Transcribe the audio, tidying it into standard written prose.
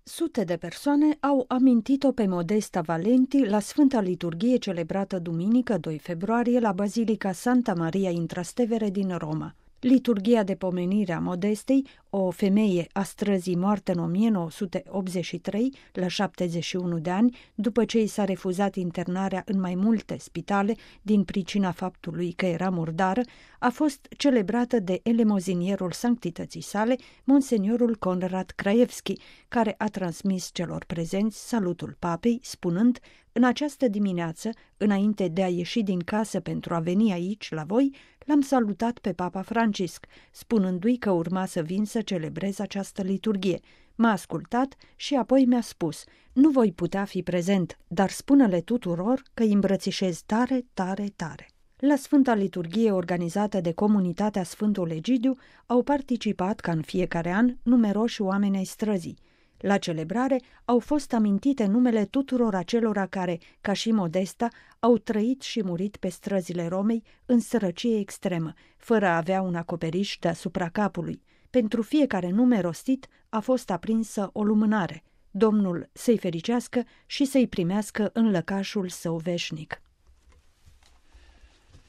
Sute de persoane au amintit-o pe Modesta Valenti la Sfânta Liturghie celebrată duminică 2 februarie la Bazilica Santa Maria in Trastevere din Roma. Liturghia de pomenire a Modestei, o femeie a străzii moartă în 1983, la 71 de ani, după ce i s-a refuzat internarea în mai multe spitale din pricina faptului că era murdară, a fost celebrată de elemozinierul sanctității sale, monseniorul Conrad Craievski, care a transmis celor prezenți salutul papei, spunând: „În această dimineață, înainte de a ieși din casă pentru a veni aici la voi, l-am salutat pe Papa Francisc, spunându-i că urma să vin să celebrez această liturghie. M-a ascultat și apoi mi-a spus: nu voi putea fi prezent, dar spune-le tuturor că îi îmbrățișez tare, tare, tare.” La Sfânta Liturghie organizată de comunitatea Sfântul Egidiu au participat, ca în fiecare an, numeroși oameni ai străzii. La celebrare au fost amintite numele tuturor acelora care, ca și Modesta, au trăit și murit pe străzile Romei în sărăcie extremă, fără a avea un acoperiș deasupra capului. Pentru fiecare nume rostit a fost aprinsă o lumânare. Domnul să-i fericească și să-i primească în lăcașul său veșnic.